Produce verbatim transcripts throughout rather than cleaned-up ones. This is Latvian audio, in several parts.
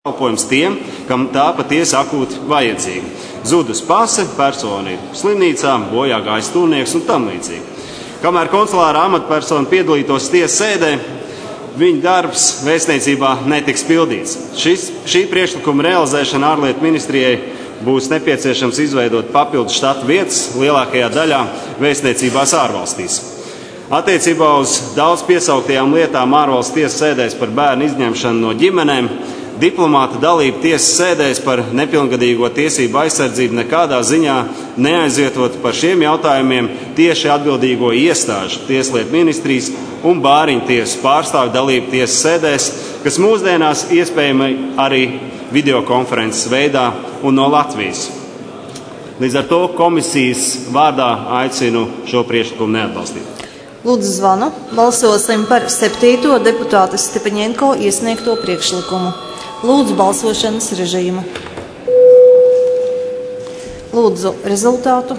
pakalpojums tiem, kam tā patiesi akūti vajadzīga. Zudus pase, persona ir slimnīcā, bojā gājis tuvnieks un tam līdzīgi. Kamēr konsulāra amatpersona piedalītos tiesas sēdē, viņa darbs vēstniecībā netiks pildīts. Šis, šī priekšlikuma realizēšana ārlietu ministrijai būs nepieciešams izveidot papildus štatu vietas lielākajā daļā vēstniecībās ārvalstīs. Attiecībā uz daudz piesauktajām lietām ārvalstu tiesas sēdēs par bērnu izņemšanu no ģimenēm, diplomāta dalība tiesas sēdēs par nepilngadīgo tiesību aizsardzību nekādā ziņā neaizvietot par šiem jautājumiem tieši atbildīgo iestāžu Tieslietu ministrijas un Bāriņu tiesu pārstāvju dalību tiesas sēdēs, kas mūsdienās iespējami arī videokonferences veidā un no Latvijas. Līdz ar to komisijas vārdā aicinu šo priekšlikumu neatbalstīt. Lūdzu zvanu. Balsosim par septīto deputāta Stepaņenko iesniegto priekšlikumu. Lūdzu balsošanas režīmu. Lūdzu rezultātu.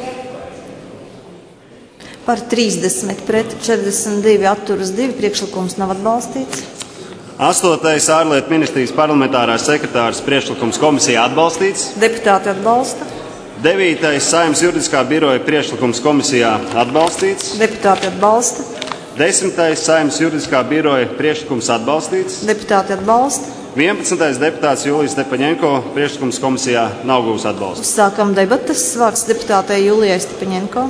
Par trīsdesmit pret četrdesmit divi atturas divi priekšlikums nav atbalstīts. Astotais ārlietu ministrijas parlamentārās sekretārs priekšlikums komisijā atbalstīts. Deputāti atbalsta. Devītais Saeimas juridiskā biroja priekšlikums komisijā atbalstīts. Deputāti atbalsta. Desmitais Saeimas juridiskā biroja priekšlikums atbalstīts. Deputāti atbalsta. Vienpadsmitais deputāts Julijas Stepaņenko priekšlikums komisijā nav gūs atbalstu. Sākam debatas. Vārds deputātei Julijai Stepaņenko.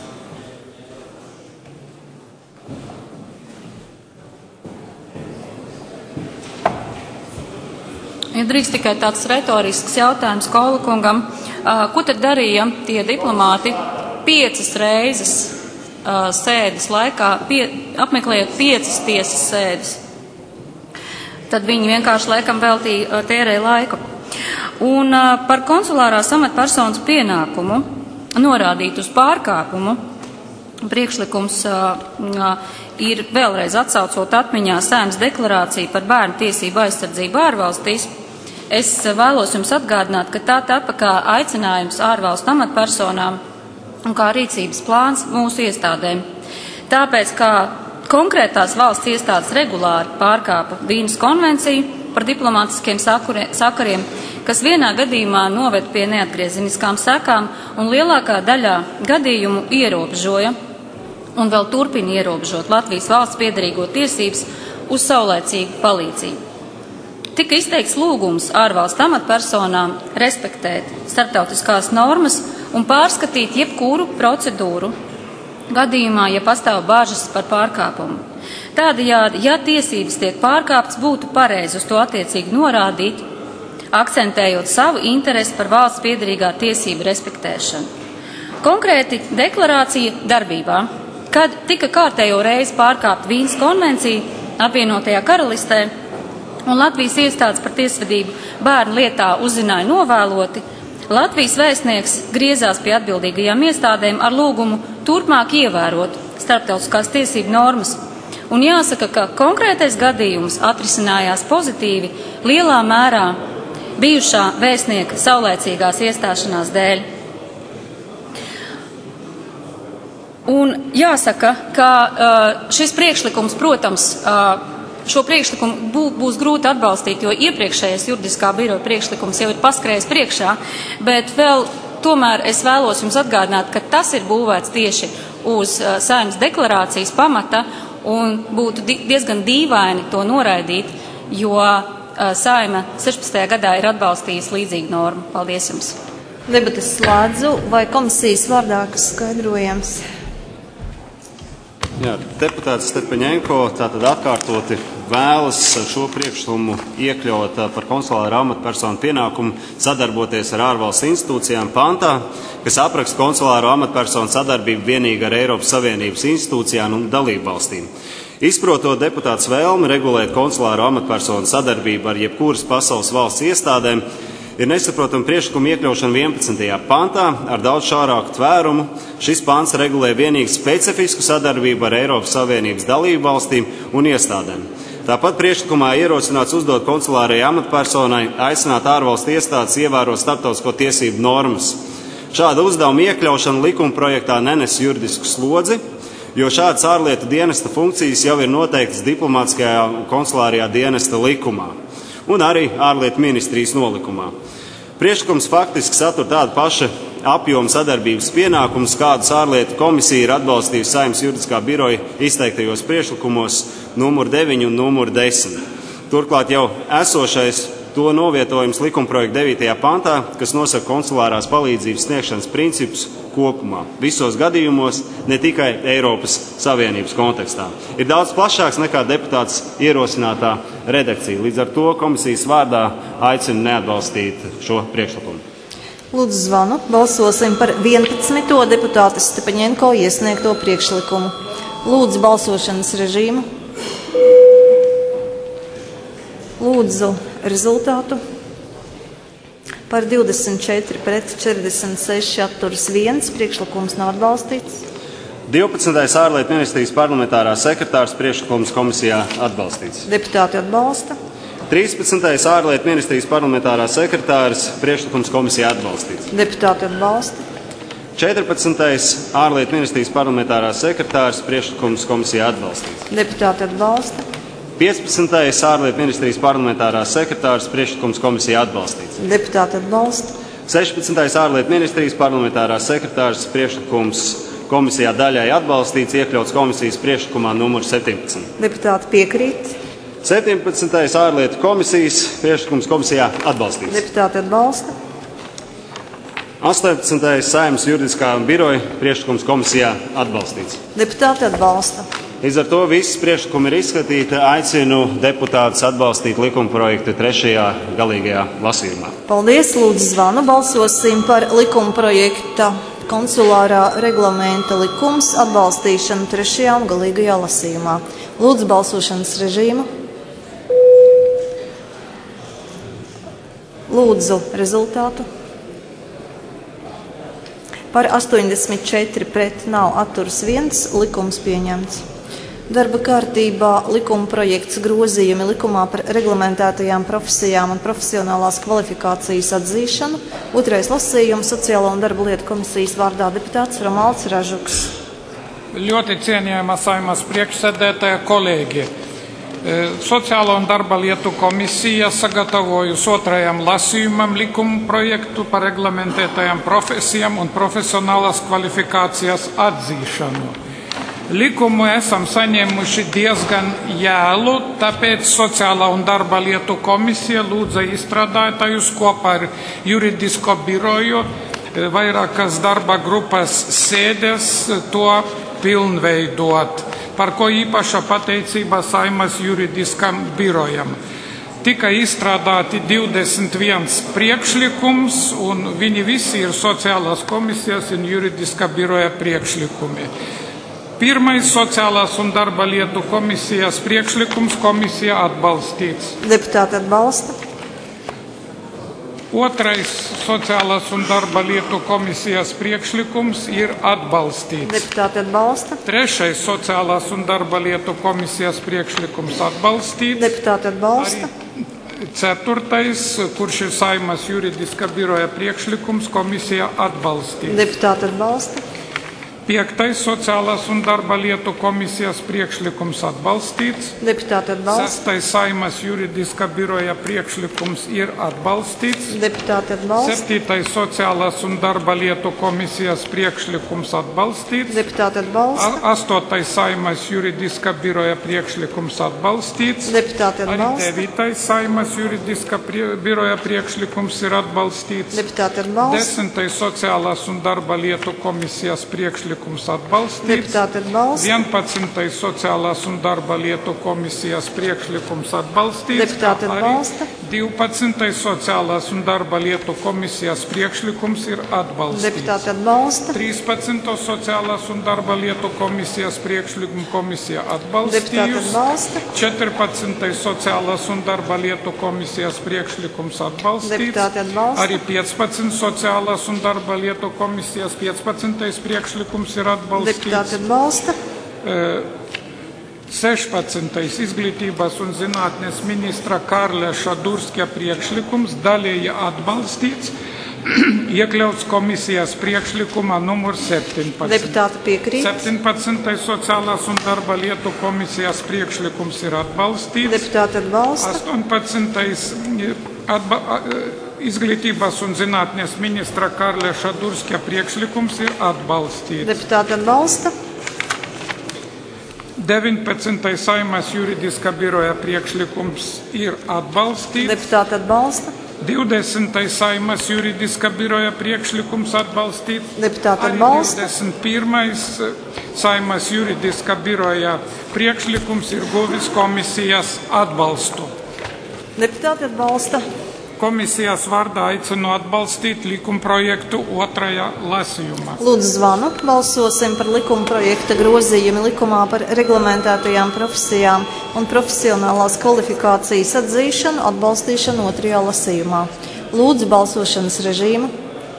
Ja drīkst tikai tāds retorisks jautājums Kola kungam, ko tad darīja tie diplomāti piecas reizes sēdes laikā, pie, apmeklējot piecas tiesas sēdes? Tad viņi vienkārši laikam veltīja tērēja laiku. Un par konsulārās amatpersonas pienākumu norādīt uz pārkāpumu priekšlikums ir vēlreiz atsaucot atmiņā Saeimas deklarāciju par bērnu tiesību aizsardzību ārvalstīs. Es vēlos jums atgādināt, ka tā tapa kā aicinājums ārvalstu amatpersonām un kā rīcības plāns mūsu iestādēm. Tāpēc, kā konkrētās valsts iestādes regulāri pārkāpa Vīnes konvenciju par diplomātiskiem sakariem, kas vienā gadījumā noved pie neatgriezeniskām sekām un lielākā daļā gadījumu ierobežoja un vēl turpina ierobežot Latvijas valsts piederīgo tiesības uz saulēcīgu palīdzību. Tika izteikts lūgums ārvalstu amatpersonām respektēt starptautiskās normas un pārskatīt jebkuru procedūru gadījumā, ja pastāv bāžas par pārkāpumu. Tādējādi, ja tiesības tiek pārkāptas, būtu pareizi uz to attiecīgi norādīt, akcentējot savu interesi par valsts piederīgā tiesību respektēšanu. Konkrēti deklarācija darbībā, kad tika kārtējo reizi pārkāpta Vīnes konvencija apvienotajā karalistē, un Latvijas iestādes par tiesvedību bērnu lietā uzzināja novēloti, Latvijas vēstnieks griezās pie atbildīgajām iestādēm ar lūgumu turpmāk ievērot starptautiskās tiesību normas. Un jāsaka, ka konkrētais gadījums atrisinājās pozitīvi lielā mērā bijušā vēstnieka saulēcīgās iestāšanās dēļ. Un jāsaka, ka šis priekšlikums, protams, šo priekšlikumu būs grūti atbalstīt, jo iepriekšējais juridiskā biroja priekšlikums jau ir paskrējis priekšā, bet vēl tomēr es vēlos jums atgādināt, ka tas ir būvēts tieši uz Saeimas deklarācijas pamata un būtu diezgan dīvaini to noraidīt, jo Saeima sešpadsmitajā gadā ir atbalstījis līdzīgu normu. Paldies jums. Debates slēdzu. Vai komisijas vārdā kas skaidrojams? Jā, deputāts Stepaņenko tātad atkārtoti vēlas šo priekšlikumu iekļaut par konsulāru amatpersonu pienākumu sadarboties ar ārvalstu institūcijām pantā, kas apraksta konsulāru amatpersonu sadarbību vienīgi ar Eiropas Savienības institūcijām un dalību valstīm. Izprotot deputāts vēlmi regulēt konsulāru amatpersonu sadarbību ar jebkuras pasaules valsts iestādēm, ir nesaprotama priekšlikuma iekļaušana vienpadsmitajā pantā ar daudz šaurāku tvērumu. Šis pants regulē vienīgi specifisku sadarbību ar Eiropas Savienības dalību valstīm un iestādēm. Tāpat priekšlikumā ierosināts uzdot konsulārajai amatpersonai aicināt ārvalstu iestādes ievērot starptautisko tiesību normas. Šāda uzdevuma iekļaušana likuma projektā nenes juridisku slodzi, jo šādas ārlietu dienesta funkcijas jau ir noteiktas diplomātiskajā un konsulārajā dienesta likumā. un arī ārlietu ministrijas nolikumā. Priekšlikums faktiski satur tādu pašu apjomu sadarbības pienākumus, kādus ārlietu komisija ir atbalstījusi Saeimas juridiskā biroja izteiktajos priekšlikumos numur deviņi un numur desmit. Turklāt jau esošais to novietojums likumprojekta devītajā pantā, kas nosaka konsulārās palīdzības sniegšanas principus kopumā, visos gadījumos, ne tikai Eiropas Savienības kontekstā. Ir daudz plašāks nekā deputāts ierosinātā redakcija. Līdz ar to komisijas vārdā aicinu neatbalstīt šo priekšlikumu. Lūdzu zvanu. Balsosim par vienpadsmito deputātes Stepaņenko iesniegto priekšlikumu. Lūdzu balsošanas režīmu. Lūdzu rezultātu. Par divdesmit četri pret četrdesmit seši atturas viens. Priekšlikums nav atbalstīts. divpadsmitais ārlietu ministrijas parlamentārā sekretārs priekšlikums komisijā atbalstīts. Deputāti atbalsta. trīspadsmitais ārlietu ministrijas parlamentārā sekretārs priekšlikums komisijā atbalstīts. Deputāti atbalsta. četrpadsmitais ārlietu ministrijas parlamentārā sekretārs priekšlikums komisijā atbalstīts. Deputāti atbalsta. piecpadsmitais ārlietu ministrijas parlamentārā sekretārs priekšlikums komisijā atbalstīts. Deputāti atbalsta. sešpadsmitais ārlietu ministrijas parlamentārā sekretārs priekšlikums komisijā daļai atbalstīts, iekļauts komisijas priekšlikumā numur septiņpadsmit. Deputāti piekrīt. septiņpadsmitais ārlietu komisijas priekšlikums komisijā atbalstīts. Deputāti atbalsta. astoņpadsmitais Saeimas juridiskā biroja priekšlikums komisijā atbalstīts. Deputāti atbalsta. Līdz ar to viss priekšlikumi ir izskatīti. Aicinu deputātus atbalstīt likumprojektu trešajā galīgajā lasījumā. Paldies, lūdzu zvanu. Balsosim par likumprojekta konsulārā reglamenta likums atbalstīšanu trešajā un galīgajā lasījumā. Lūdzu balsošanas režīmu. Lūdzu rezultātu. Par astoņdesmit četri pret nav atturas viens. Likums pieņemts. Darba kārtībā likuma projekts grozījumi likumā par reglamentētajām profesijām un profesionālās kvalifikācijas atzīšanu. Otrais lasījums Sociālo un darba lietu komisijas vārdā deputāts Romualds Ražuks. Ļoti cienījama Saeimas priekšsēdētāja kolēģi. Sociālo un darba lietu komisija sagatavojusi otrajam lasījumam likumu projektu par reglamentētajām profesijām un profesionālās kvalifikācijas atzīšanu. Likumu esam saņēmuši diezgan jēlu, tāpēc Sociālā un darba lietu komisija lūdza izstrādātājus kopā ar juridisko biroju vairākas darba grupas sēdes to pilnveidot, par ko īpaša pateicība Saeimas juridiskam birojam. Tika izstrādāti divdesmit viens priekšlikums, un viņi visi ir Sociālās komisijas un juridiskā biroja priekšlikumi. Pirmais Sociālās un darba lietu komisijas priekšlikums komisija atbalstīts. Deputāti atbalsta. Otrais Sociālās un darba lietu komisijas priekšlikums ir atbalstīts. Deputāti atbalsta. Trešais Sociālās un darba lietu komisijas priekšlikums atbalstīts. Deputāti atbalsta. Arī ceturtais, kurš ir Saeimas juridiskā biroja priekšlikums, komisija atbalstīts. Deputāti atbalsta. Piektais Sociālās un darba lietu komisijas priekšlikums atbalstīts. Deputāti atbalsta. Sestais Saeimas juridiskā biroja priekšlikums ir atbalstīts. Deputāti atbalsta. Septītais Sociālās un darba lietu komisijas priekšlikums atbalstīts. Deputāti atbalsta. Astotais Saeimas juridiskā biroja priekšlikums atbalstīts. Deputāti Arī atbalsta. devītais Saeimas juridiskā prie, biroja priekšlikums ir atbalstīts. Deputāti atbalsta. Desmitais Sociālās un darba lietu komisijas priekšlikums atbalstīts. Deputāti atbalsta. vienpadsmitais Sociālās un darba lietu komisijas priekšlikums atbalstīts. Deputāti atbalsta. divpadsmitais Sociālās un darba lietu komisijas priekšlikums ir atbalstīts. Deputāti atbalsta. trīspadsmitais Sociālās un darba lietu komisijas priekšlikumu komisija Deputāti atbalstījusi. atbalsta. četrpadsmitais Sociālās un darba lietu komisijas priekšlikums atbalstīts. Deputāti atbalsta. Arī piecpadsmitais Sociālās un darba lietu komisijas piecpadsmitais priekšlikums ir atbalstīts. Deputāti atbalsta. sešpadsmitais Izglītības un zinātnes ministra Kārļa Šadurskja priekšlikums daļēji atbalstīts. iekļauts komisijas priekšlikumā numur septiņpadsmit. Deputāti piekrīt. septiņpadsmitais sociālās un darba lietu komisijas priekšlikums ir atbalstīts. Deputāti atbalsta. astoņpadsmitais atba, izglītības un zinātnes ministra Kārļa Šadurskja priekšlikums ir atbalstīts. Deputāti atbalsta. deviņpadsmitais Saeimas juridiskā biroja priekšlikums ir atbalstīts. Deputāti atbalsta. divdesmitais Saeimas juridiskā biroja priekšlikums atbalstīts. Deputāti Arī atbalsta. divdesmit pirmais Saeimas juridiskā biroja priekšlikums ir guvis komisijas atbalstu. Deputāti atbalsta. Komisijas vārdā aicinu atbalstīt likumprojektu otrajā lasījumā. Lūdzu zvanu. Balsosim par likumprojekta grozījumu likumā par reglamentētajām profesijām un profesionālās kvalifikācijas atzīšanu atbalstīšanu otrajā lasījumā. Lūdzu balsošanas režīmu.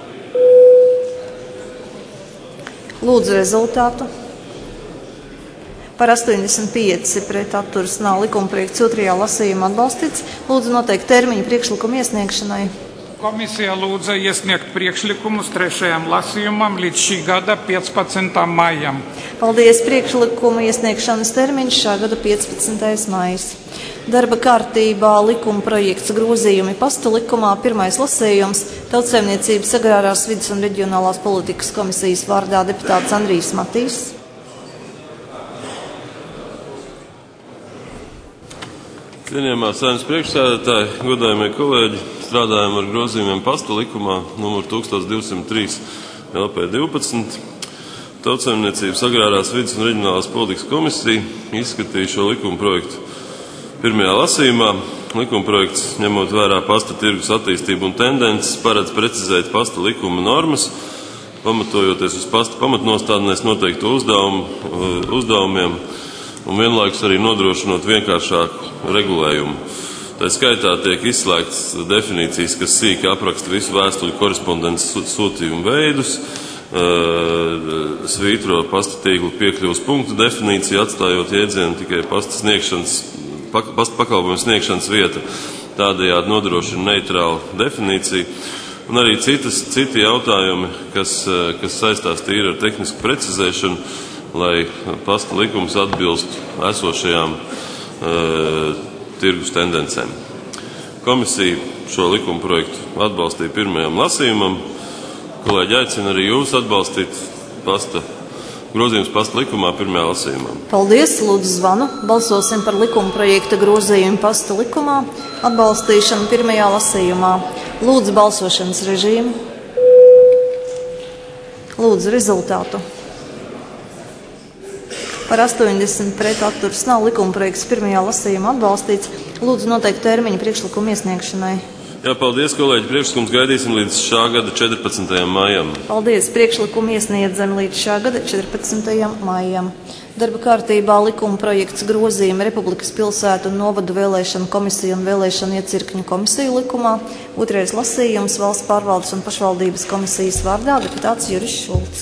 Lūdzu rezultātu. Par astoņdesmit pieci pret atturas nav likumprojekts otrajā lasījumā atbalstīts. Lūdzu noteikt termiņu priekšlikumu iesniegšanai. Komisija lūdza iesniegt priekšlikumus trešajam lasījumam līdz šī gada piecpadsmitam maijam. Paldies, priekšlikumu iesniegšanas termiņš šā gada piecpadsmitais maijs. Darba kārtībā likuma projekts grozījumi pastu likumā pirmais lasījums Tautsaimniecības agrārās vides un reģionālās politikas komisijas vārdā deputāts Andrijs Matīs. Cienījamā Saeimas priekšsēdētāji, godājamie kolēģi, strādājam ar grozījumiem pasta likumā numur tūkstoš divsimt trīs L P divpadsmit. Tautsaimniecības agrārās vides un reģionālās politikas komisija izskatīja šo likuma projektu pirmajā lasījumā. Likuma projekts, ņemot vērā pasta tirgus attīstību un tendences, paredz precizēt pasta likuma normas, pamatojoties uz pasta pamatnostādnēs noteiktu uzdevumu, uzdevumiem un vienlaikus arī nodrošinot vienkāršāku regulējumu. Tā skaitā tiek izslēgts definīcijas, kas sīki apraksta visu vēstuļu korespondences sūtījumu veidus, svītro pasta tīklu piekļuvas punktu definīciju, atstājot jēdzienu tikai pasta sniegšanas, pasta pakalpojumu sniegšanas vieta, tādējādi nodrošina neitrālu definīciju. Un arī citas, citi jautājumi, kas, kas saistās tīri ar tehnisku precizēšanu, lai pasta likums atbilst esošajām e, tirgus tendencēm. Komisija šo likuma projektu atbalstīja pirmajam lasījumam. Kolēģi aicina arī jūs atbalstīt pasta, grozījums pasta likumā pirmajā lasījumā. Paldies, lūdzu zvanu. Balsosim par likuma projekta grozījumu pasta likumā atbalstīšanu pirmajā lasījumā. Lūdzu balsošanas režīmu. Lūdzu rezultātu. Par astoņdesmit pret atturas nav likumprojekts pirmajā lasījumā atbalstīts. Lūdzu noteikt termiņu priekšlikumu iesniegšanai. Jā, paldies, kolēģi. Priekšlikums gaidīsim līdz šā gada četrpadsmitajam maijam. Paldies. Priekšlikumu iesniedzam līdz šā gada četrpadsmitajam maijam. Darba kārtībā likuma projekts grozījuma Republikas pilsētu un novadu vēlēšanu komisiju un vēlēšanu iecirkņu komisiju likumā. Otrais lasījums Valsts pārvaldes un pašvaldības komisijas vārdā deputāts Juris Šulcs.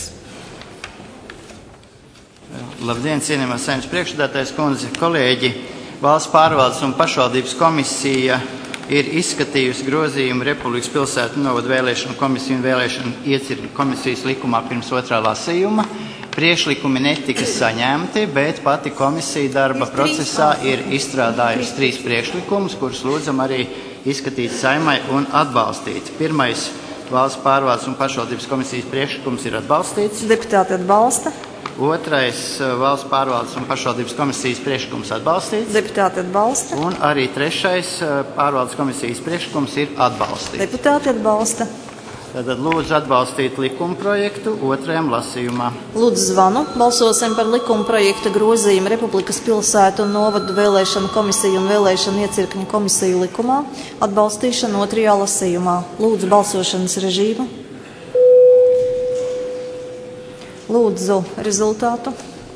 Labdien, cienījamā Saeimas priekšsēdētājas kundze, kolēģi! Valsts pārvaldes un pašvaldības komisija ir izskatījusi grozījumu Republikas pilsētu un novadu vēlēšanu komisiju un vēlēšanu iecirkņu komisijas likumā pirms otrā lasījuma. Priekšlikumi netika saņemti, bet pati komisija darba procesā ir izstrādājusi trīs priekšlikumus, kurus lūdzam arī izskatīt Saeimai un atbalstīt. Pirmais Valsts pārvaldes un pašvaldības komisijas priekšlikums ir atbalstīts. Deputāti atbalsta. Otrais Valsts pārvaldes un pašvaldības komisijas priekšlikums atbalstīts. Deputāti atbalsta. Un arī trešais pārvaldes komisijas priekšlikums ir atbalstīts. Deputāti atbalsta. Tātad lūdzu atbalstīt likuma projektu otrajam lasījumā. Lūdzu zvanu. Balsosim par likuma projekta grozījumu Republikas pilsētu un novadu vēlēšanu komisiju un vēlēšanu iecirkņu komisiju likumā atbalstīšanu otrajā lasījumā. Lūdzu balsošanas režīmu. Lūdzu rezultātu.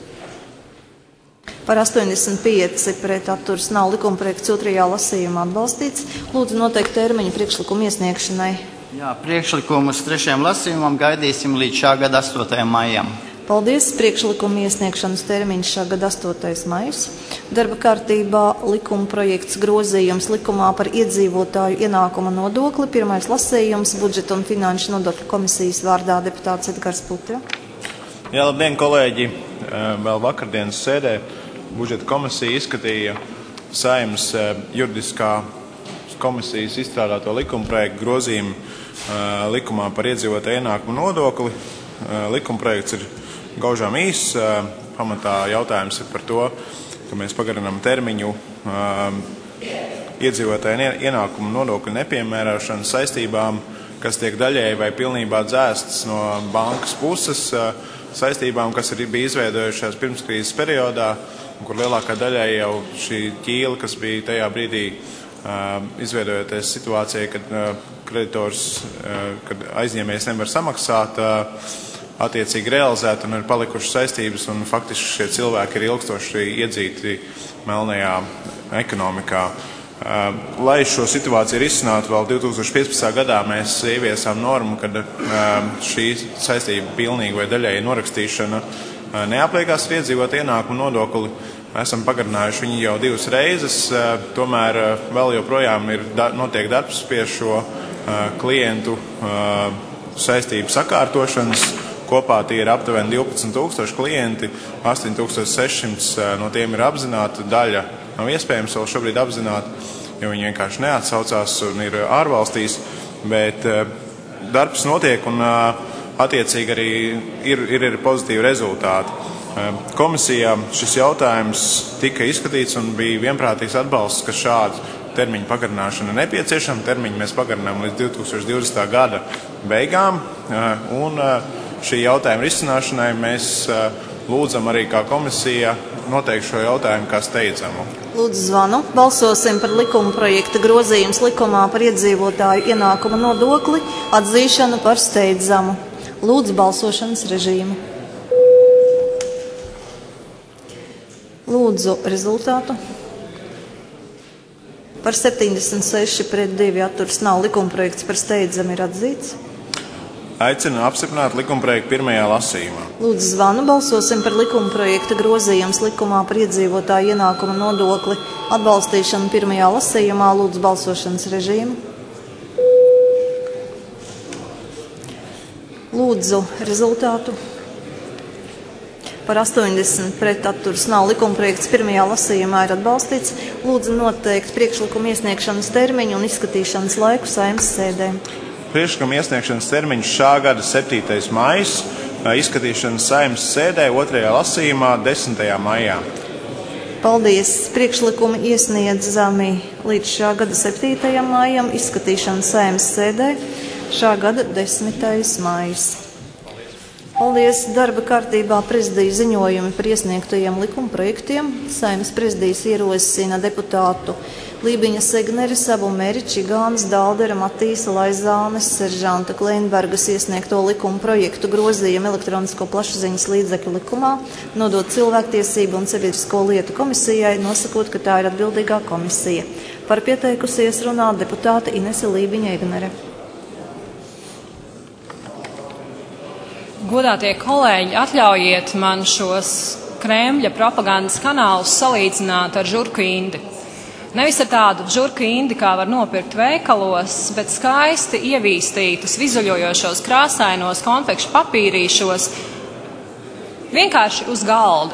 Par astoņdesmit pieci pret atturas nav likumprojekts otrajā lasījumā atbalstīts. Lūdzu noteikt termiņu priekšlikumu iesniegšanai. Jā, priekšlikumus trešajam lasījumam gaidīsim līdz šā gada astotajam maijam. Paldies. Priekšlikuma iesniegšanas termiņš šā gada astotais maijs. Darba kārtībā likuma projekts grozījums likumā par iedzīvotāju ienākuma nodokli. Pirmais lasījums budžeta un finanšu nodokļu komisijas vārdā deputāts Edgars Putra. Jā, labdien, kolēģi! Vēl vakardienas sēdē budžeta komisija izskatīja Saeimas juridiskā komisijas izstrādāto likuma projektu grozījumu likumā par iedzīvotāju ienākumu nodokli. Likuma projekts ir gaužām īss. Pamatā jautājums ir par to, ka mēs pagarinām termiņu iedzīvotāju ienākumu nodokļu nepiemērošanas saistībām, kas tiek daļēji vai pilnībā dzēstas no bankas puses, saistībām, kas ir bija izveidojušās pirmskrīzes periodā, kur lielākā daļai jau šī ķīla, kas bija tajā brīdī izveidojoties situācijai, kad kreditors, kad aizņēmējs nevar samaksāt, attiecīgi realizēt un ir palikušas saistības, un faktiski šie cilvēki ir ilgstoši iedzīti melnajā ekonomikā. Lai šo situāciju risinātu, vēl divi tūkstoši piecpadsmitajā gadā mēs ieviesām normu, kad šī saistība pilnīgi vai daļēji norakstīšana neapliekās ar iedzīvotāju ienākumu nodokli. Esam pagarinājuši viņu jau divas reizes, tomēr vēl joprojām ir, notiek darbs pie šo klientu saistību sakārtošanas. Kopā tie ir aptuveni divpadsmit tūkstoši klienti, astoņi tūkstoši seši simti no tiem ir apzināti, daļa nav iespējams vēl šobrīd apzināt, jo viņi vienkārši neatsaucās un ir ārvalstīs, bet darbs notiek un attiecīgi arī ir, ir, ir pozitīvi rezultāti. Komisijā šis jautājums tika izskatīts un bija vienprātīgs atbalsts, ka šādu termiņu pagarināšana ir nepieciešama. Termiņu mēs pagarinām līdz divi tūkstoši divdesmitā gada beigām, un šī jautājuma risināšanai mēs lūdzam arī kā komisija noteikt šo jautājumu kā steidzamu. Lūdzu zvanu. Balsosim par likuma projekta grozījums likumā par iedzīvotāju ienākuma nodokli atzīšanu par steidzamu. Lūdzu balsošanas režīmu. Lūdzu rezultātu. Par septiņdesmit seši pret divi atturas nav. Likuma projekts par steidzamu ir atzīts. Aicinu apstiprināt likumprojektu pirmajā lasījumā. Lūdzu zvanu. Balsosim par likuma projekta grozījums likumā par iedzīvotāju ienākuma nodokli atbalstīšanu pirmajā lasījumā. Lūdzu balsošanas režīmu. Lūdzu rezultātu. Par astoņdesmit pret atturas nav. Likuma projekts pirmajā lasījumā ir atbalstīts. Lūdzu noteikt priekšlikuma iesniegšanas termiņu un izskatīšanas laiku Saeimas sēdē. Priekšlikuma iesniegšanas termiņš šā gada septītais maijs, izskatīšanas Saeimas sēdē otrajā lasījumā desmitajā maijā. Paldies! Priekšlikumi iesniedzami līdz šā gada septītajam maijam, izskatīšanas Saeimas sēdē šā gada desmitais maijs. Paldies! Darba kārtībā prezidija ziņojumi par iesniegtajiem likuma projektiem. Saeimas prezidijas ierosina deputātu Lībiņa Segneri, Sabu Meri, Čigānas, Daldera, Matīsa, Laizānes, Seržanta Kleinbergas iesniegto likuma projektu grozījumu elektronisko plašsaziņas līdzekļu likumā, nodot cilvēktiesību un sabiedrisko lietu komisijai, nosakot, ka tā ir atbildīgā komisija. Par pieteikusies runā deputāte Inese Lībiņa Segnere. Godātie kolēģi, atļaujiet man šos Kremļa propagandas kanālus salīdzināt ar žurku indi. Nevis ar tādu žurku indi, kā var nopirkt veikalos, bet skaisti ievīstītus, vizuļojošos, krāsainos konfekšu papīrīšos, vienkārši uz galda.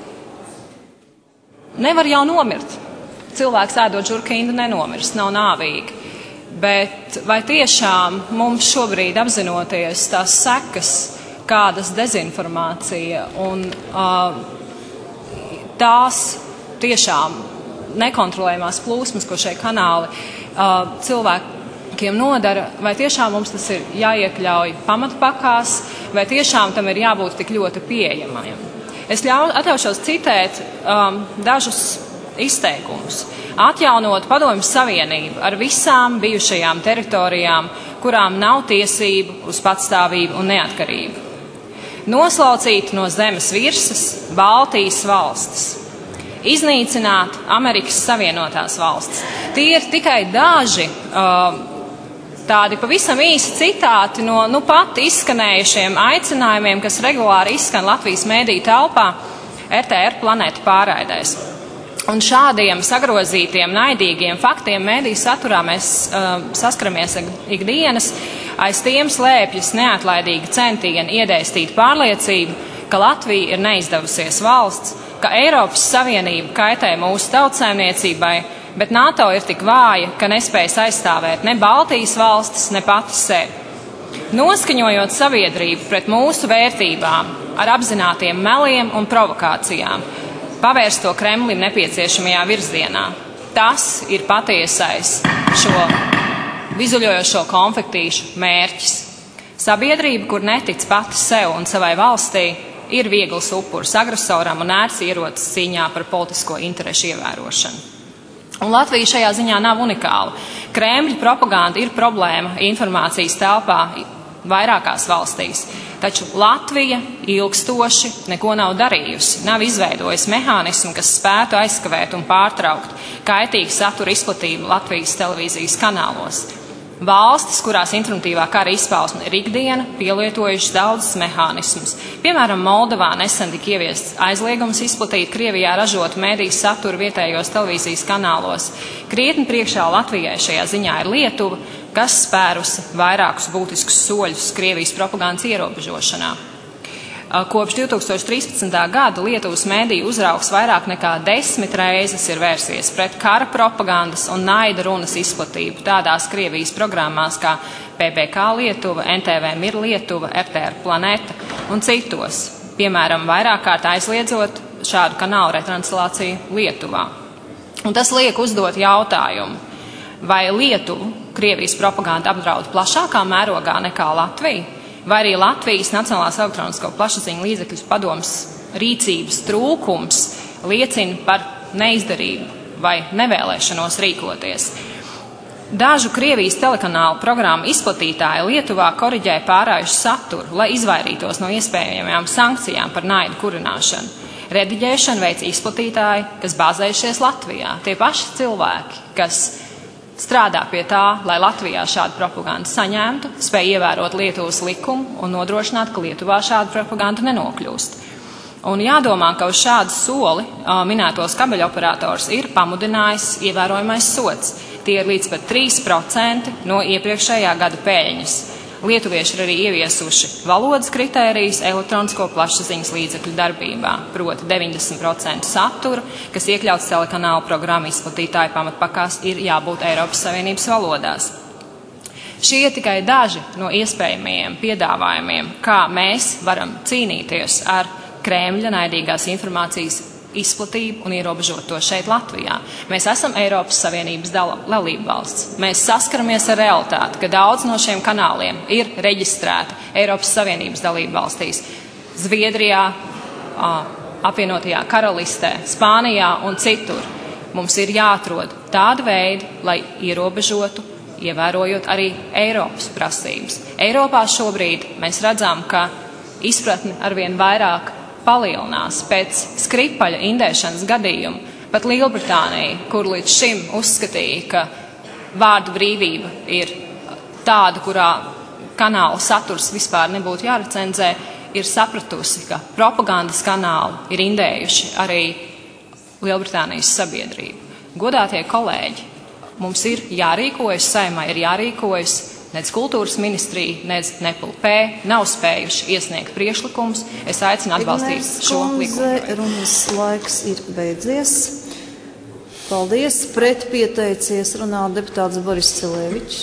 Nevar jau nomirt. Cilvēks ēdot žurku indi nenomirs, nav nāvīgi. Bet vai tiešām mums šobrīd apzinoties tās sekas, kādas dezinformācija un uh, tās tiešām nekontrolējumās plūsmas, ko šie kanāli uh, cilvēkiem nodara, vai tiešām mums tas ir jāiekļauj pamatpakās, vai tiešām tam ir jābūt tik ļoti pieejamajam. Es ļau, atļaušos citēt um, dažus izteikumus. Atjaunot Padomju Savienību ar visām bijušajām teritorijām, kurām nav tiesību uz patstāvību un neatkarību. Noslaucīt no zemes virsmas Baltijas valstis. Iznīcināt Amerikas Savienotās valstis. Tie ir tikai daži uh, Tādi pavisam īsi citāti no nu pat izskanējušiem aicinājumiem, kas regulāri izskan Latvijas mēdīju telpā R T R planēta pārraidēs. Un šādiem sagrozītiem, naidīgiem faktiem mēdīju saturā mēs uh, saskaramies ikdienas. Aiz tiem slēpjas neatlaidīgi centieni iedēstīt pārliecību, ka Latvija ir neizdevusies valsts, ka Eiropas Savienība kaitē mūsu tautsaimniecībai, bet NATO ir tik vāja, ka nespējas aizstāvēt ne Baltijas valstis, ne pati sevi. Noskaņojot sabiedrību pret mūsu vērtībām ar apzinātiem meliem un provokācijām, pavērst to Kremlim nepieciešamajā virzienā. Tas ir patiesais šo vizuļojošo konfliktīšu mērķis. Sabiedrība, kur netic pati sev un savai valstī, ir viegls upurs agresoram un ērts ierocis cīņā par politisko interešu ievērošanu. Un Latvija šajā ziņā nav unikāla. Kremļa propaganda ir problēma informācijas telpā vairākās valstīs, taču Latvija ilgstoši neko nav darījusi, nav izveidojusi mehānismu, kas spētu aizskavēt un pārtraukt kaitīgu satura izplatību Latvijas televīzijas kanālos. Valstis, kurās informatīvā kara izpausme ir ikdiena, pielietojušas daudzus mehānismus. Piemēram, Moldovā nesen tika ieviests aizliegums izplatīt Krievijā ražotu mēdīju saturu vietējos televīzijas kanālos. Krietni priekšā Latvijai šajā ziņā ir Lietuva, kas spērusi vairākus būtiskus soļus Krievijas propagandas ierobežošanā. Kopš divi tūkstoši trīspadsmitā gada Lietuvas mēdīju uzraugs vairāk nekā desmit reizes ir vērsies pret kara propagandas un naida runas izplatību tādās Krievijas programmās kā P B K Lietuva, N T V Mir Lietuva, R T R Planēta un citos, piemēram, vairāk kārt aizliedzot šādu kanālu retranslāciju Lietuvā. Un tas liek uzdot jautājumu, vai Lietuvu Krievijas propaganda apdraud plašākā mērogā nekā Latvija? Vai arī Latvijas Nacionālās elektronisko plašsaziņu līdzekļu padomes rīcības trūkums liecina par neizdarību vai nevēlēšanos rīkoties. Dažu Krievijas telekanālu programmu izplatītāji Lietuvā koriģē pārājušu saturu, lai izvairītos no iespējamajām sankcijām par naidu kurināšanu. Rediģēšanu veic izplatītāji, kas bāzējušies Latvijā. Tie paši cilvēki, kas strādā pie tā, lai Latvijā šādu propagandu saņemtu, spēj ievērot Lietuvas likumu un nodrošināt, ka Lietuvā šādu propagandu nenokļūst. Un jādomā, ka uz šādu soli minētos kabeļoperators ir pamudinājis ievērojamais sods. Tie ir līdz pat trīs procenti no iepriekšējā gada peļņas. Lietuvieši ir arī ieviesuši valodas kritērijas elektronisko plašsaziņas līdzekļu darbībā, proti deviņdesmit procenti satura, kas iekļauts telekanālu programmu izplatītāju pamatpakās, ir jābūt Eiropas Savienības valodās. Šie ir tikai daži no iespējamajiem piedāvājumiem, kā mēs varam cīnīties ar Kremļa naidīgās informācijas izplatību un ierobežot to šeit Latvijā. Mēs esam Eiropas Savienības dalība valsts. Mēs saskaramies ar realitāti, ka daudz no šiem kanāliem ir reģistrēti Eiropas Savienības dalība valstīs. Zviedrijā, apvienotajā karalistē, Spānijā un citur. Mums ir jāatrod tāda veida, lai ierobežotu, ievērojot arī Eiropas prasības. Eiropā šobrīd mēs redzam, ka izpratne arvien vairāk palielinās pēc Skripaļa indēšanas gadījumu. Pat Lielbritānija, kur līdz šim uzskatīja, ka vārdu brīvība ir tāda, kurā kanāla saturs vispār nebūtu jārecenzē, ir sapratusi, ka propagandas kanāli ir indējuši arī Lielbritānijas sabiedrību. Godātie kolēģi, mums ir jārīkojas, Saeimai ir jārīkojas. Nec kultūras ministrija, nec N E P L P nav spējuši iesniegt priekšlikumus. Es aicinu atbalstīt šo likumu. Runas laiks ir beidzies. Paldies. Pret pieteicies runā deputāts Boris Cilēvičs.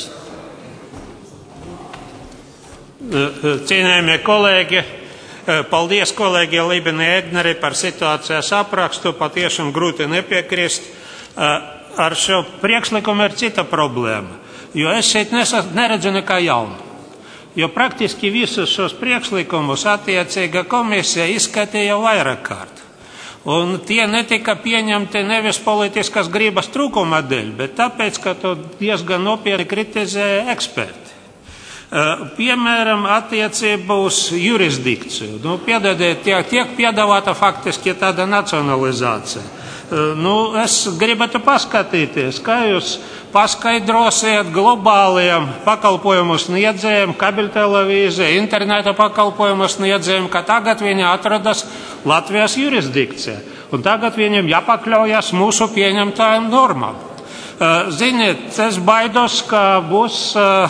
Cienējamie kolēģi, paldies kolēģi Libinai Egnerei par situācijas aprakstu. Patiešām grūti nepiekrist. Ar šo priekšlikumu ir cita problēma. Jo es šeit neredzu nekā jaunu. Jo praktiski visus šos priekšlikumus attiecīga komisija izskatīja jau vairāk kārt. Un tie netika pieņemti nevis politiskas gribas trūkuma dēļ, bet tāpēc, ka to diezgan nopietni kritizēja eksperti. Piemēram, attiecībā uz jurisdikciju. Nu, piedodiet, tiek, tiek piedāvāta faktiski tāda nacionalizācija. Nu, es gribētu paskatīties, kā jūs paskaidrosiet globāliem pakalpojumu sniedzējiem, kabeļtelevīzija, interneta pakalpojumu sniedzējiem, ka tagad viņi atrodas Latvijas jurisdikcijā, un tagad viņiem jāpakļaujas mūsu pieņemtājiem normām. Ziniet, es baidos, ka būs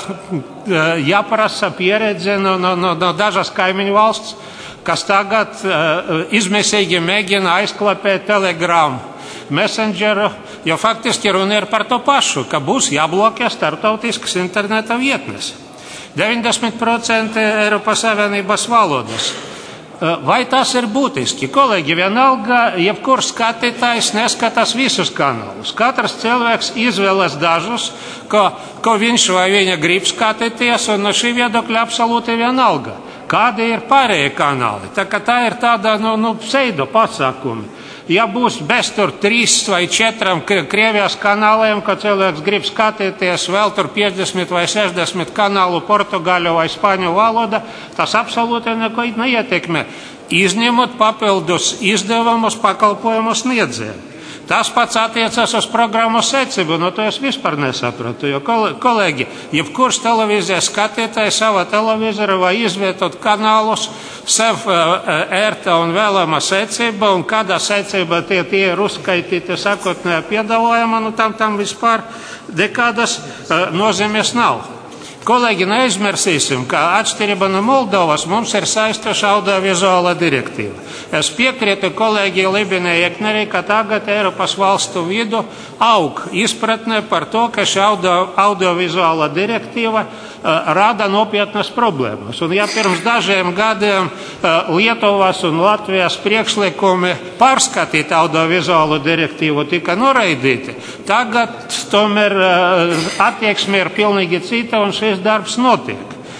jāprasa pieredze no, no, no, no dažas kaimiņu valsts, kas tagad uh, izmisīgi mēģina aizklapēt Telegram messengeru, jo faktiski runa ir par to pašu, ka būs jāblokē starptautiskas interneta vietnes. deviņdesmit procenti Eiropas Savienības valodas. Uh, vai tas ir būtiski? Kolēģi, vienalga, jebkurš skatītājs neskatās visus kanālus. Katrs cilvēks izvēlas dažus, ko, ko viņš vai viņa grib skatīties, un no šī viedokļa absolūti vienalga. Kādi ir pārējie kanāli? Tā, tā ir tāda nu, nu, pseido pasākumi. Ja būs bez tur trīs vai četram Krievijas kanāliem, ka cilvēks grib skatīties vēl tur piecdesmit vai sešdesmit kanālu portugāļu vai spāņu valoda, tas absolūti neko neietekmē, izņemot papildus izdevumus pakalpojumu sniedzējiem. Tas pats attiecas uz programmu secību, no to es vispār nesapratu, jo kolēģi, jebkurš televīzijas skatītājs savā televīzora vai izvietot kanālus sev ērta un vēlama secība, un kādā secība tie, tie ir uzskaitīti sakotnējā piedāvājumā, nu tam, tam vispār dekādas nozīmes nav. Kolēģi, neizmirsīsim, ka atšķirība no Moldovas mums ir saistoša audiovizuāla direktīva. Es piekrītu kolēģi Libinai Eknerei, ka tagad Eiropas valstu vidu aug izpratne par to, ka šī audio, audiovizuāla direktīva uh, rada nopietnas problēmas. Un ja pirms dažiem gadiem uh, Lietuvas un Latvijas priekšlikumi pārskatīt audiovizuālu direktīvu tika noraidīti, tagad tomēr uh, attieksme ir pilnīgi cita un šis darbs notiek.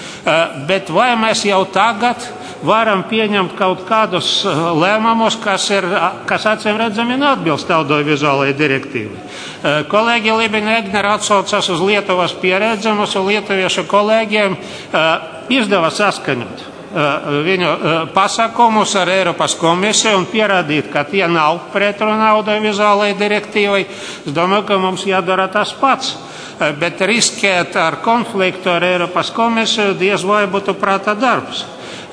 Uh, bet vai mēs jau tagad varam pieņemt kaut kādus lēmumus, kas, ir, kas acīm redzami neatbilst audiovizuālajai direktīvai? Uh, kolēģi Libina Egnere atsaucas uz Lietuvas pieredzi, mūsu lietuviešu kolēģiem uh, izdeva saskaņot viņu pasākumus ar Eiropas komisiju un pierādīt, ka tie nav pretrunā audiovizuālajai direktīvai. Es domāju, ka mums jādara tas pats. Bet riskēt ar konfliktu ar Eiropas komisiju diez vai būtu prāta darbs.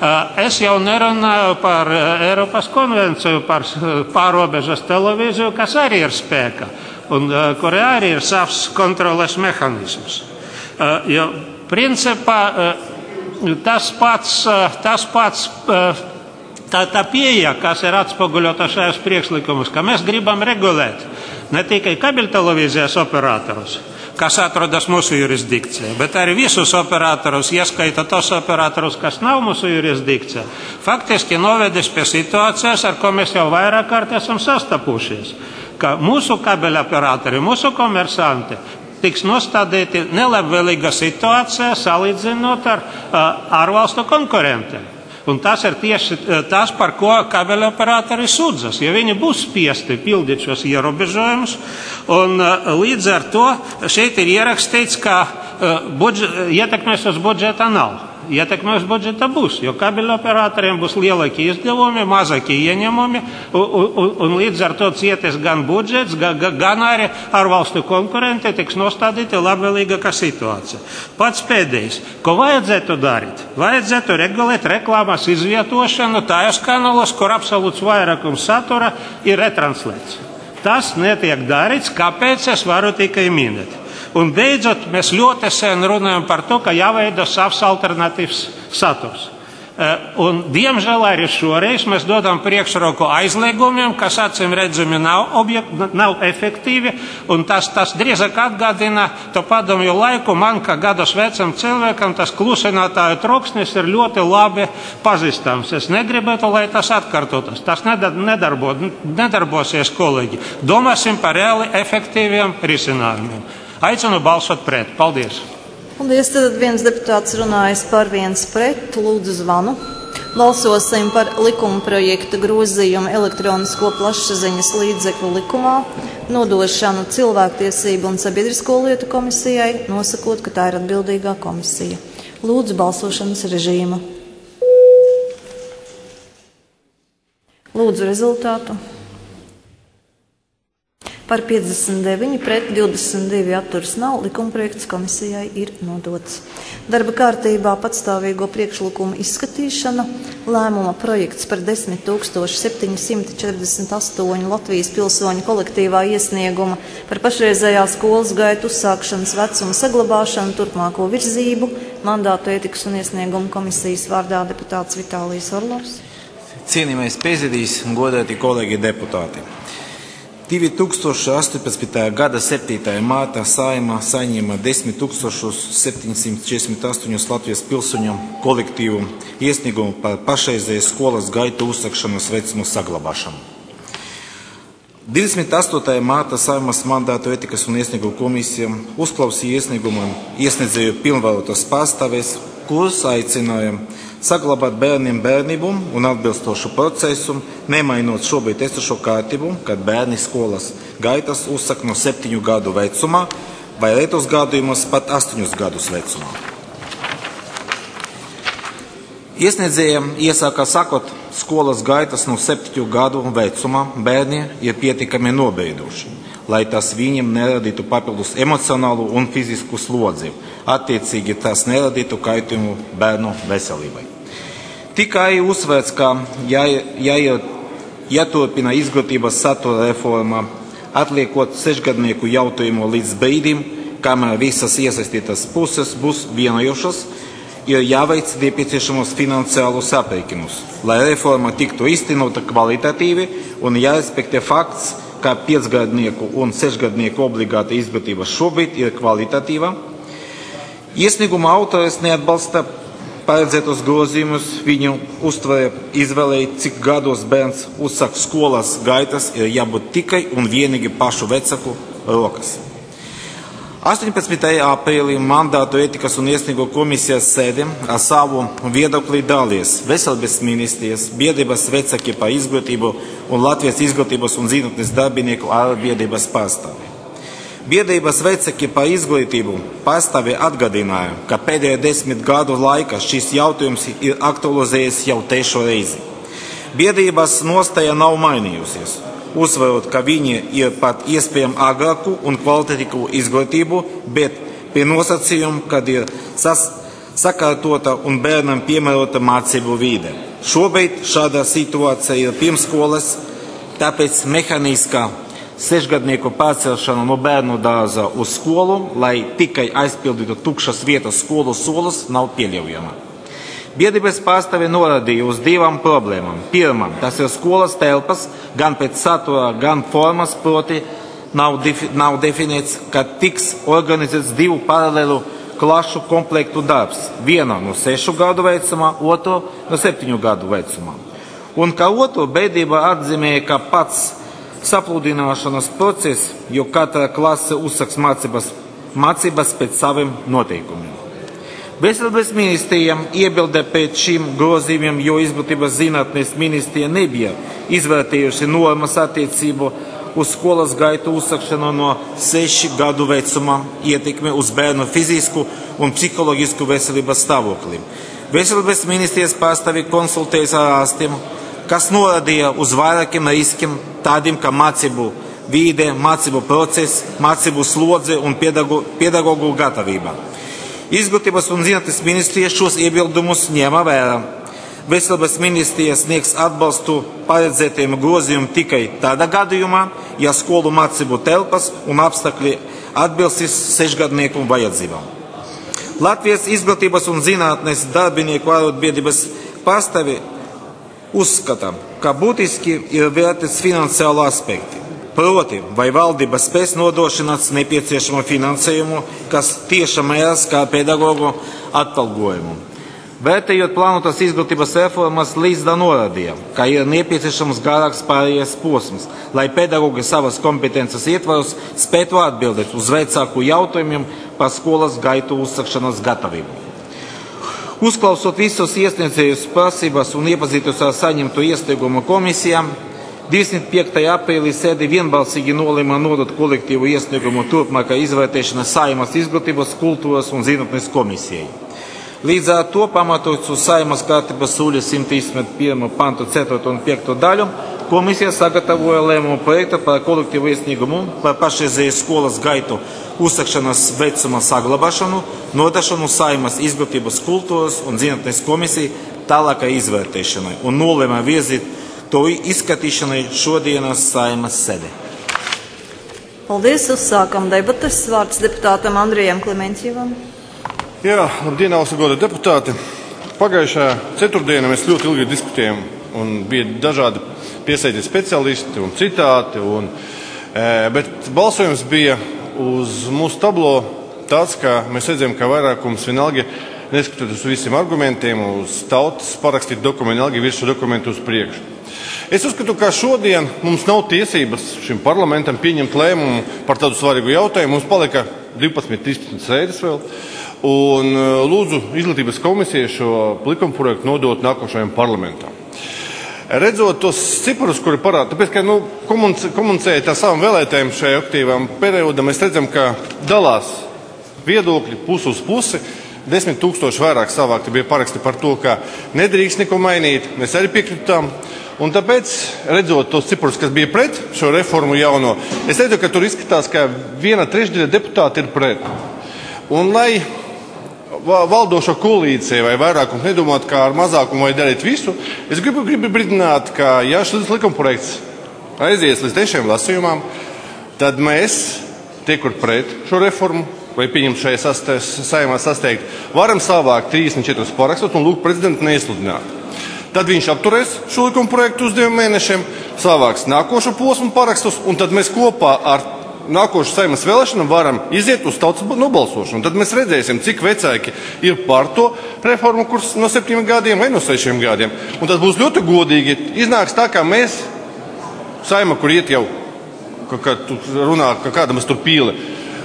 Es jau nerunāju par Eiropas konvenciju par pārobežas televīziju, kas arī ir spēka un kur arī ir savs kontroles mehānisms. Jo principā tas pats, tas pats tā, tā pieeja, kas ir atspoguļota šajos priekšlikumus, ka mēs gribam regulēt ne tikai kabeļtelevīzijas operatorus, kas atrodas mūsu jurisdikcijā, bet arī visus operatorus, ieskaita tos operatorus, kas nav mūsu jurisdikcijā, faktiski novedis pie situācijas, ar ko mēs jau vairāk kārt esam sastapušies, ka mūsu kabeļa operatori, mūsu komersanti tiks nostādīti nelabvēlīga situācija salīdzinot ar ārvalstu konkurentiem. Un tas ir tieši tas, par ko kabeļa operatori sūdzas, jo viņi būs spiesti pildīt šos ierobežojumus, un līdz ar to šeit ir ierakstīts, ka budžet, ietekmes uz budžeta nav. Ietekme uz budžeta būs, jo kabeļa operatoriem būs lielāki izdevumi, mazāki ieņemumi, un, un, un līdz ar to cieties gan budžets, gan, gan arī ārvalstu konkurenti tiks nostādīti labvēlīgākā situācija. Pats pēdējais, ko vajadzētu darīt? Vajadzētu regulēt reklāmas izvietošanu tajos kanālos, kur absolūts vairākums satura ir retranslēts. Tas netiek darīts, kāpēc es varu tikai minēt. Un beidzot, mēs ļoti sen runājam par to, ka jāveido savs alternatīvs saturs. Un, diemžēl, arī šoreiz mēs dodam priekšroku aizliegumiem, kas acīm redzami nav, objekt, nav efektīvi, un tas, tas drīzāk atgādina to padomju laiku man, kā gadus vecam cilvēkam, tas klusinātāju troksnis ir ļoti labi pazīstams. Es negribētu, lai tas atkārtotas. Tas nedarbo, nedarbosies, kolēģi. Domāsim par reāli efektīviem risinājumiem. Aicinu balsot pret. Paldies! Paldies, tad viens deputāts runājas par viens pret, lūdzu zvanu. Balsosim par likuma projekta grozījumu elektronisko plašsaziņas līdzekļu likumā, nodošanu cilvēktiesību un sabiedrisko lietu komisijai, nosakot, ka tā ir atbildīgā komisija. Lūdzu balsošanas režīmu. Lūdzu rezultātu. Par piecdesmit deviņi pret divdesmit divi atturas nav. Likumprojekts komisijai ir nodots. Darba kārtībā patstāvīgo priekšlikumu izskatīšana. Lēmuma projekts par desmit tūkstoši septiņsimt četrdesmit astoņu Latvijas pilsoņu kolektīvā iesnieguma par pašreizējā skolas gaitu uzsākšanas vecuma saglabāšanu, turpmāko virzību. Mandātu ētikas un iesniegumu komisijas vārdā deputāts Vitālijs Orlovs. Cienījamais prezidijs, godēti kolēģi deputāti. divi tūkstoši astoņpadsmitajā gada septītajā martā Saeima saņēma desmit tūkstoši septiņsimt četrdesmit astoņus Latvijas pilsoņu kolektīvu iesniegumu par pašreizējas skolas gaitu uzsākšanas vecumu saglabāšanu. divdesmit astotajā martā Saeimas mandātu ētikas un iesniegumu komisija uzklausīja iesniegumu iesniedzēju pilnvarotas pārstāvēs, kurus aicināja saglabāt bērniem bērnību un atbilstošu procesu, nemainot šobrīd esošo kārtību, kad bērni skolas gaitas uzsāk no septiņu gadu vecumā vai retos gadījumos pat astoņus gadus vecumā. Iesniedzējiem iesākā sakot, skolas gaitas no septiņu gadu vecumā bērni ir pietiekami nobrieduši, lai tas viņiem neradītu papildus emocionālu un fizisku slodzi, attiecīgi tas neradītu kaitumu bērnu veselībai. Tikai uzsvērts, ka jāturpina izglītības satura reforma, atliekot sešgadnieku jautājumu līdz brīdim, kamēr visas iesaistītās puses būs vienojušas, ir jāveic nepieciešamos finansiālus aprēķinus, lai reforma tiktu īstenota kvalitatīvi un jārespektē fakts, ka piecgadnieku un sešgadnieku obligāta izglītība šobrīd ir kvalitatīva. Iesnieguma autors neatbalsta paredzētos grozījumus, viņu uztvere izvēlēja, cik gados bērns uzsāk skolas gaitas, ir jābūt tikai un vienīgi pašu vecāku rokas. astoņpadsmitajā aprīlī mandātu ētikas un iesniegumu komisijas sēdē ar savu viedokli dalies Veselības ministrijas, biedrības vecāki par izglītību un Latvijas izglītības un zinātnes darbinieku arotbiedrības pārstāvi. Biedrības vecāki par izglītību pārstāvi atgādināja, ka pēdējo desmit gadu laikā šis jautājums ir aktualizējies jau trešo reizi. Biedrības nostāja nav mainījusies, uzsverot, ka viņi ir pat iespējami agrāku un kvalitatīvu izglītību, bet pie nosacījuma, kad ir sas, sakārtota un bērnam piemērota mācību vide. Šobrīd šāda situācija ir pirmskolas, tāpēc mehāniskā sešgadnieku pārcelšana no bērnu dārza uz skolu, lai tikai aizpildītu tukšas vietas skolu solas, nav pieļaujama. Biedrības pārstāve norādīja uz divām problēmām. Pirmā, tas ir skolas telpas, gan pēc satura, gan formas, proti nav, defi, nav definēts, ka tiks organizēts divu paralēlu klašu komplektu darbs. Viena no sešu gadu vecumā, otru no septiņu gadu vecumā. Un kā otru biedrība atzīmēja, ka pats sapludināšanas process, jo katra klase uzsāks mācības, mācības pēc saviem noteikumiem. Veselības ministrijam iebilde pēc šīm grozījumiem, jo izglītības zinātnes ministrija nebija izvērtējuši normas attiecību uz skolas gaitu uzsākšanu no seši gadu vecuma ietekmi uz bērnu fizisku un psiholoģisku veselības stāvokli. Veselības ministrijas pārstāvi konsultējas ar ārstiem, kas norādīja uz vairākiem riskiem, tādiem kā mācību vīde, mācību process, mācību slodze un pedagogu gatavība. Izglītības un zinātnes ministrija šos iebildumus ņēma vērā. Veselības ministrija sniegs atbalstu paredzētiem grozījumiem tikai tādā gadījumā, ja skolu mācību telpas un apstākļi atbilstīs sešgadnieku vajadzībām. Latvijas izglītības un zinātnes darbinieku arotbiedrības pārstāvi uzskata, ka būtiski ir vērtēts finansiāli aspekti. Proti, vai valdība spēs nodrošināt nepieciešamo finansējumu, kas tieša mērā kā pedagogu atalgojumu. Vērtējot plānotas izglītības reformas, Līsda norādīja, ka ir nepieciešams garāks pārējais posms, lai pedagogi savas kompetences ietvaros spētu atbildēt uz vecāku jautājumiem par skolas gaitu uzsākšanas gatavību. Uzklausot visus iesniedzējus prasības un iepazītos ar saņemto iesniegumu komisijām, divdesmit piektajā aprīlī sēde vienbalsīgi nolēma nodot kolektīvu iesniegumu turpmākai izvērtēšanai Saeimas izglītības, kultūras un zinātnes komisijai. Līdz ar to, pamatots uz Saeimas kārtības sūļa simt trīsdesmit pirmā pantu ceturto un piekto daļu, Komisija sagatavoja lēmumu projektu par kolektīvu iesniegumu par pašreizējas skolas gaitu uzsākšanas vecuma saglabāšanu, nodošanu Saeimas Izglītības, kultūras un zinātnes komisiju tālākai izvērtēšanai un nolēma virzīt to izskatīšanai šodienas Saeimas sēdē. Paldies, uzsākam debates. Vārds deputātam Andrijam Klementjevam. Jā, labdien, austa goda deputāti. Pagājušā ceturtdienā mēs ļoti ilgi diskutējām un bija dažādi piesaistīti speciālisti un citāti, un, bet balsojums bija uz mūsu tablo tāds, ka mēs redzējām, ka vairākums vienalga, neskatoties uz visiem argumentiem, uz tautas parakstīt dokumentu, vienalga virsu dokumentu uz priekšu. Es uzskatu, ka šodien mums nav tiesības šim parlamentam pieņemt lēmumu par tādu svarīgu jautājumu. Mums palika divpadsmit, trīspadsmit sēdes vēl. Un lūdzu izglītības komisiju šo likumprojektu nodot nākošajam parlamentam. Redzot tos ciparus, kuri parāda, tāpēc, ka nu, komunicēja tā savam vēlētājiem šajā aktīvām periodā, mēs redzam, ka dalās viedokļi pusi uz pusi. Desmit tūkstoši vairāk savākti bija paraksti par to, ka nedrīkst neko mainīt. Mēs arī piekritām. Un tāpēc, redzot tos ciprus, kas bija pret šo reformu jauno, es redzu, ka tur izskatās, ka viena trešdaļa deputāti ir pret. Un lai valdošo koalīciju vai vairākumu nedomāt, kā ar mazākumu vai darīt visu, es gribu, gribu brīdināt, ka ja šis likumprojekts aizies līdz trešajam lasījumam, tad mēs, tie, kur pret šo reformu, vai pieņemt šajā Saeimā sasteigt, varam savākt trīsdesmit četrus parakstus un lūgt prezidentu neizsludināt. Tad viņš apturēs šo likuma projektu uz diviem mēnešiem, savāks nākošo posmu parakstus, un tad mēs kopā ar nākošu Saeimas vēlēšanām varam iziet uz tautas nobalsošanu. Tad mēs redzēsim, cik vecāki ir par to reformu kurs no septiņiem gadiem vai no sešiem gadiem. Un tad būs ļoti godīgi. Iznāks tā, kā mēs, Saeima, kur iet jau, kā tu runā, ka kādam es tur pīli,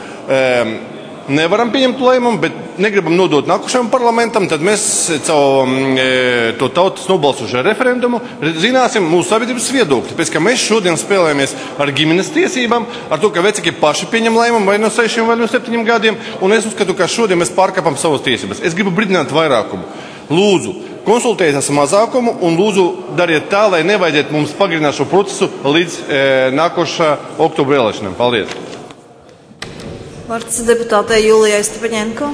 um, nevaram pieņemt lēmumu, bet negribam nodot nākošajam parlamentam, tad mēs caur e, to tautas nobalsošanu referendumu zināsim mūsu sabiedrības viedokli. Pēc kā mēs šodien spēlējamies ar ģimenes tiesībām, ar to, ka vecāki paši pieņem lēmumu vai no sešiem vai no septiņiem gadiem, un es uzskatu, ka šodien mēs pārkāpam savas tiesības. Es gribu brīdināt vairākumu. Lūdzu, konsultējieties ar mazākumu un lūdzu dariet tā, lai nevajadzētu mums pagarināt šo procesu līdz e, nākošā oktobra vēlēšanām. Paldies! Vārds deputātei Julijai Stepaņenko.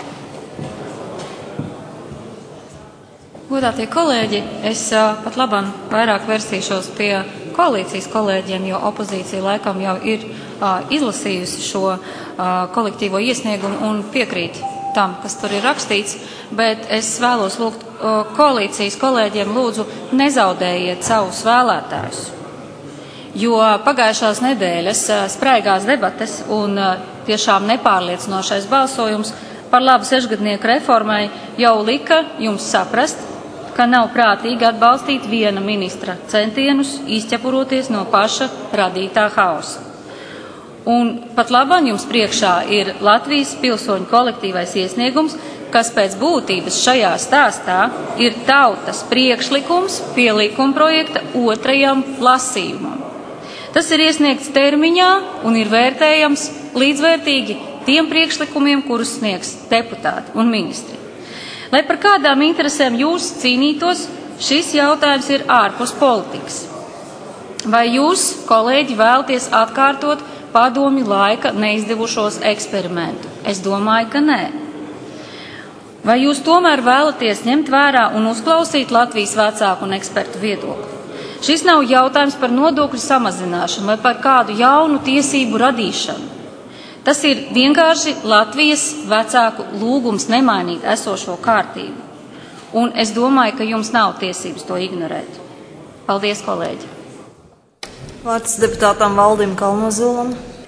Godātie kolēģi, es uh, pat labam vairāk versīšos pie koalīcijas kolēģiem, jo opozīcija laikam jau ir uh, izlasījusi šo uh, kolektīvo iesniegumu un piekrīt tam, kas tur ir rakstīts, bet es vēlos lūgt uh, koalīcijas kolēģiem, lūdzu, nezaudējiet savus vēlētājus. Jo pagājušās nedēļas uh, spraigās debates un uh, tiešām nepārliecinošais balsojums par labu sešgadnieku reformai jau lika jums saprast, ka nav prātīgi atbalstīt viena ministra centienus izķepuroties no paša radītā hausa. Un pat labāk jums priekšā ir Latvijas pilsoņu kolektīvais iesniegums, kas pēc būtības šajā stāstā ir tautas priekšlikums pie likumprojekta otrajam lasījumam. Tas ir iesniegts termiņā un ir vērtējams līdzvērtīgi tiem priekšlikumiem, kurus sniegs deputāti un ministri. Lai par kādām interesēm jūs cīnītos, šis jautājums ir ārpus politikas. Vai jūs, kolēģi, vēlaties atkārtot padomju laika neizdevušos eksperimentu? Es domāju, ka nē. Vai jūs tomēr vēlaties ņemt vērā un uzklausīt Latvijas vecāku un ekspertu viedokli? Šis nav jautājums par nodokļu samazināšanu vai par kādu jaunu tiesību radīšanu. Tas ir vienkārši Latvijas vecāku lūgums nemainīt esošo kārtību. Un es domāju, ka jums nav tiesības to ignorēt. Paldies, kolēģi! Vārds deputātam Valdim Kalnozolam.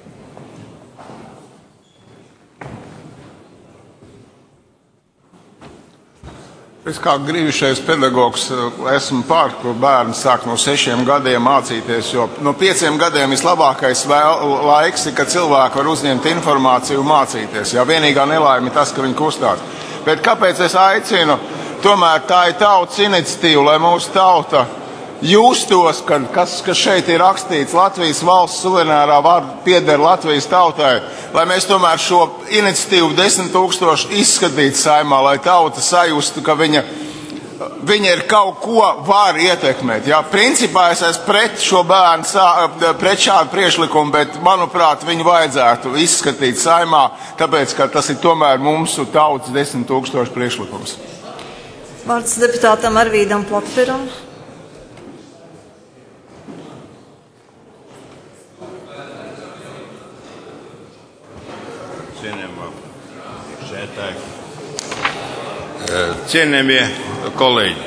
Es kā grīvušais pedagogs esmu pār, ko bērni sāk no sešiem gadiem mācīties, jo no pieciem gadiem vislabākais vēl, laiks ir, kad cilvēki var uzņemt informāciju un mācīties. Jā, vienīgā nelaime ir tas, ka viņi kustās. Bet kāpēc es aicinu? Tomēr tā ir tautas iniciatīva, lai mūsu tauta justos, ka kas, kas šeit ir rakstīts, Latvijas valsts suverēnā vārda pieder Latvijas tautai, lai mēs tomēr šo iniciatīvu desmit tūkstoši izskatītu Saeimā, lai tauta sajustu, ka viņa viņa ir kaut ko var ietekmēt. Jā, principā es esmu pret šo bērnu, pret šādu priekšlikumu, bet, manuprāt, viņu vajadzētu izskatīt saimā, tāpēc, ka tas ir tomēr mūsu tautas desmit tūkstoši priekšlikums. Vārds deputātam Arvīdam Platpiram. Cienījamie kolēģi,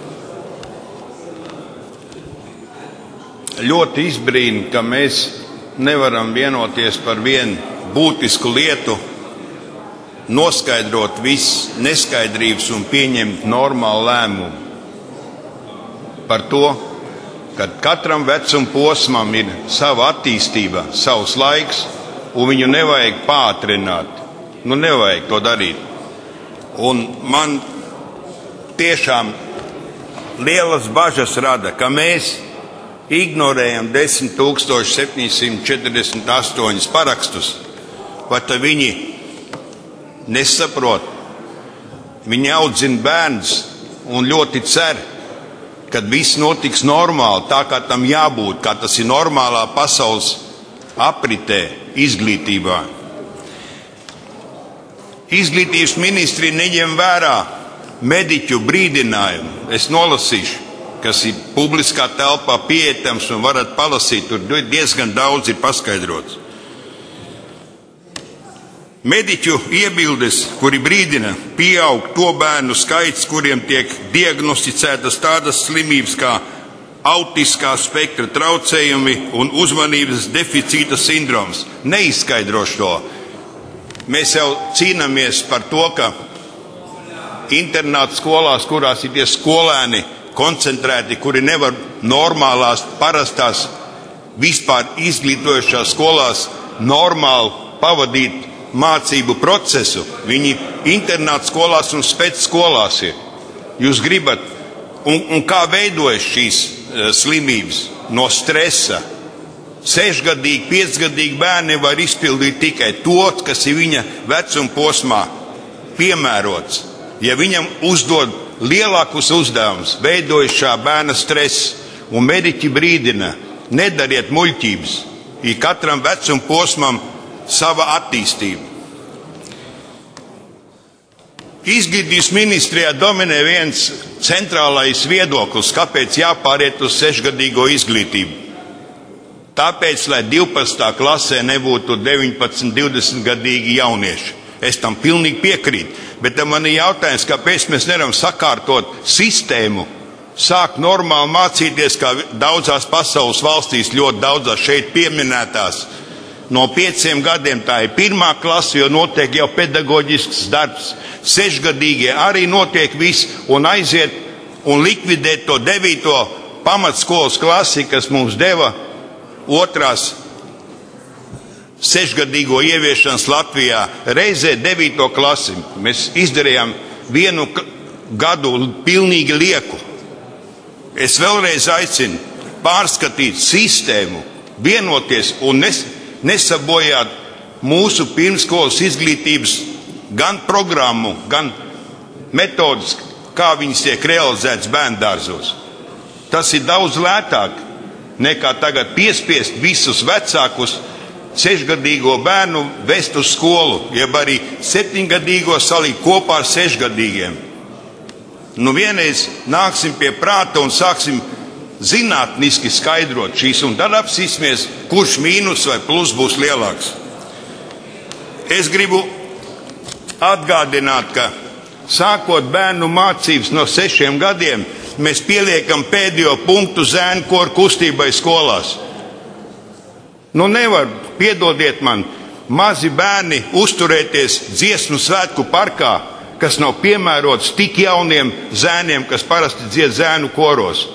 ļoti izbrīna, ka mēs nevaram vienoties par vienu būtisku lietu, noskaidrot visas neskaidrības un pieņemt normālu lēmumu par to, ka katram vecuma posmam ir sava attīstība, savs laiks, un viņu nevajag pātrināt. Nu, nevajag to darīt. Un man tiešām lielas bažas rada, ka mēs ignorējam desmit tūkstoši septiņsimt četrdesmit astoņus parakstus, vai tad viņi nesaprot. Viņi audzina bērnus un ļoti cer, ka viss notiks normāli, tā kā tam jābūt, kā tas ir normālā pasaules apritē, izglītībā. Izglītības ministri neņem vērā mediķu brīdinājumu. Es nolasīšu, kas ir publiskā telpā pieejams un varat palasīt, tur diezgan daudz ir paskaidrots. Mediķu iebildes, kuri brīdina, pieaug to bērnu skaits, kuriem tiek diagnosticētas tādas slimības kā autiskā spektra traucējumi un uzmanības deficīta sindroms. Neizskaidrošu to. Mēs jau cīnāmies par to, ka internāta skolās, kurās ir tie skolēni koncentrēti, kuri nevar normālās, parastās, vispār izglītojušās skolās normāli pavadīt mācību procesu. Viņi internāta skolās un spēc skolās ir. Jūs gribat, un, un kā veidojas šīs uh, slimības? No stresa. Sešgadīgi, piecgadīgi bērni var izpildīt tikai to, kas ir viņa vecuma posmā piemērots. Ja viņam uzdod lielākus uzdevumus, veidojas šā bērna stress, un mediķi brīdina, nedariet muļķības, ir katram vecuma posmam sava attīstība. Izglītības ministrijā dominē viens centrālais viedoklis, kāpēc jāpāriet uz sešgadīgo izglītību. Tāpēc, lai divpadsmitā klasē nebūtu deviņpadsmit, divdesmit gadīgi jaunieši. Es tam pilnīgi piekrītu, bet man ir jautājums, kāpēc mēs nevaram sakārtot sistēmu, sākt normāli mācīties, kā daudzās pasaules valstīs, ļoti daudzās šeit pieminētās. No pieciem gadiem tā ir pirmā klase, jo notiek jau pedagoģisks darbs. Sešgadīgie arī notiek viss un aiziet un likvidēt to devīto pamatskolas klasi, kas mums deva otrās sešgadīgo ieviešanas Latvijā, reizē devīto klasi. Mēs izdarījām vienu gadu pilnīgi lieku. Es vēlreiz aicinu pārskatīt sistēmu, vienoties un nes, nesabojāt mūsu pirmskolas izglītības gan programmu, gan metodas, kā viņas tiek realizētas bērndārzos. Tas ir daudz lētāk nekā tagad piespiest visus vecākus sešgadīgo bērnu vest uz skolu, jeb arī septiņgadīgo salikt kopā ar sešgadīgiem. Nu vienreiz nāksim pie prāta un sāksim zinātniski skaidrot šīs, un tad apsīsimies, kurš mīnus vai plus būs lielāks. Es gribu atgādināt, ka sākot bērnu mācības no sešiem gadiem, mēs pieliekam pēdējo punktu zēnu koru kustībai skolās. Nu nevar, piedodiet man, mazi bērni uzturēties dziesmu svētku parkā, kas nav piemērots tik jauniem zēniem, kas parasti dzied zēnu koros.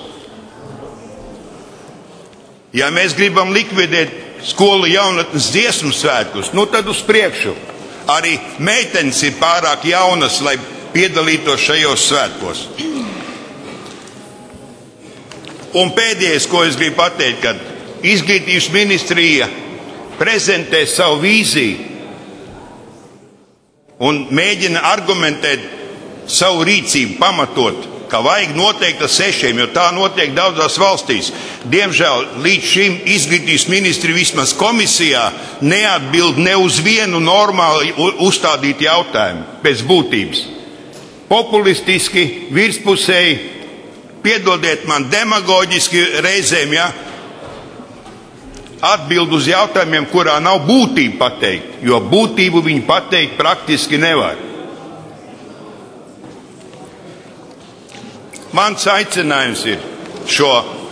Ja mēs gribam likvidēt skolu jaunatnes dziesmu svētkus, nu tad uz priekšu. Arī meitenes ir pārāk jaunas, lai piedalītos šajos svētkos. Un pēdējais, ko es gribu pateikt, kad izglītības ministrija prezentē savu vīziju un mēģina argumentēt savu rīcību, pamatot, ka vajag noteikti sešiem, jo tā notiek daudzās valstīs. Diemžēl līdz šim izglītības ministri vismaz komisijā neatbild ne uz vienu normāli uzstādītu jautājumu pēc būtības. Populistiski, virspusēji, piedodiet man, demagoģiski reizēm, ja, atbild uz jautājumiem, kurā nav būtība pateikt, jo būtību viņi pateikt praktiski nevar. Mans aicinājums ir šo